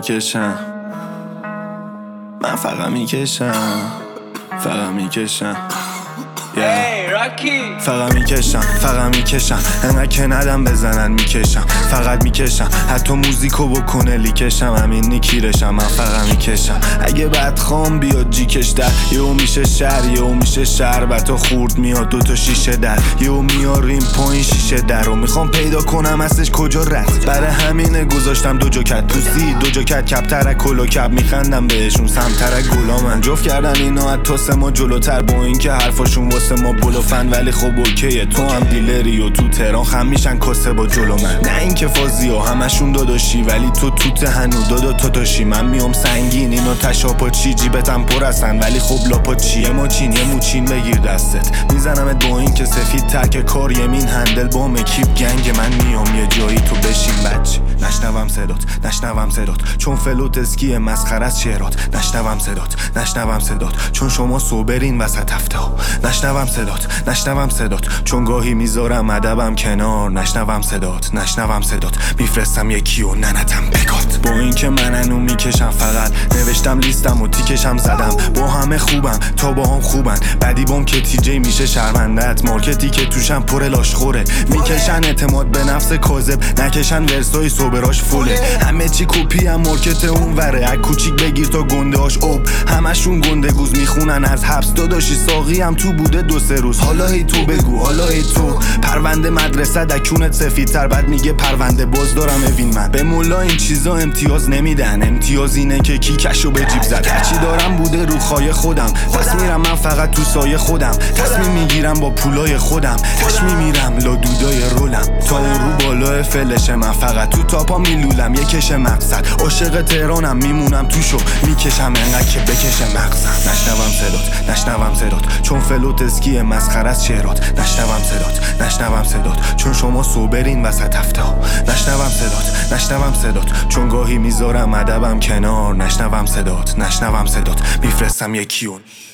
میکشم، من فقط میکشم، فقط میکشم. فقط میکشم انقدر که ندم بزنن میکشم، فقط میکشم حتی موزیکو بکنه لیکشم، همین نیکیرشم. من فقط میکشم اگه بدخوام بیاد جیکش در، یهو میشه شهر، یهو میشه شربت و خورد میاد دوتا شیشه در، یهو میاریم پایین شیشه در رو میخوام پیدا کنم هستش کجا رد. برای همینه گذاشتم دو جاکت تو سی، دو جاکت کپ ترک کلو کپ، میخندم بهشون سمترک گلامن. جفت کردن اینا از تاس ما جلوتر، با اینکه حرفاشون واسه ما بلوفن، ولی خب اوکیه تو هم دیلری و تو تهران خم میشن کاسه با جلو من. نه اینکه فازی ها همشون داداشی، ولی تو توت هنو دادا تو داشی. من میام سنگین اینو تشاپا چی جیبتم پر هستن، ولی خب لاپا چیه ما چین یه موچین بگیر دستت، میزنمت با این که سفید تک کار یمین هندل با مکیب گنگ. من میام یه جایی تو بشین بچه، نشنوم صدات چون فلوت اسکیه مسخره از شعرات، نشنوم صدات چون شما صوبرین وسط هفته ها، نشنوم صدات چون گاهی میذارم ادبم کنار، نشنوم صدات میفرستم یکی و ننتم بگات. با اینکه من انو میکشم فقط نوشتم لیستم و تیکشم زدم، با همه خوبم تا با هم خوبن، بعدی بام که تیجی میشه شرمندت، مارکتی که توشم پر لاشخوره، میکشن اعتماد به نفس کاذب، نکشن ورسای صبراش فوله، همه چی کپی هم مارکت اون وره، از کوچیک بگیر تا گنده هاش همشون گنده گوز میخونن از حبس. داداشی ساقی هم تو بوده دو سه روز، حالا هی تو بگو، حالا هی تو پرونده مدرسه دکونت سفیدتر، بعد میگه پرونده باز دارم اوین. من به مولا این چیزا امتیاز نمیدن، امتیاز اینه که کیکشو به جیب زد. هرچی دارم بوده رو خای خودم، پس میرم من فقط تو سایه خودم، تصمیم میگیرم با پولای خودم، تش میمیرم لا دودای رولم تا اون رو بالای فلشه. من فقط تو تاپا میلولم یه کش مقصد، عاشق تهرانم میمونم توشو میکشم انقدر که بکشه مغزم. نشنوم صدات چون فلوت اسکیه مسخره از شعرات، نشنوم صدات چون شما صوبرین وسط هفته ها، نشنوم صدات چون گاهی میذارم ادبم کنار، نشنوم صدات میفرستم یکیون.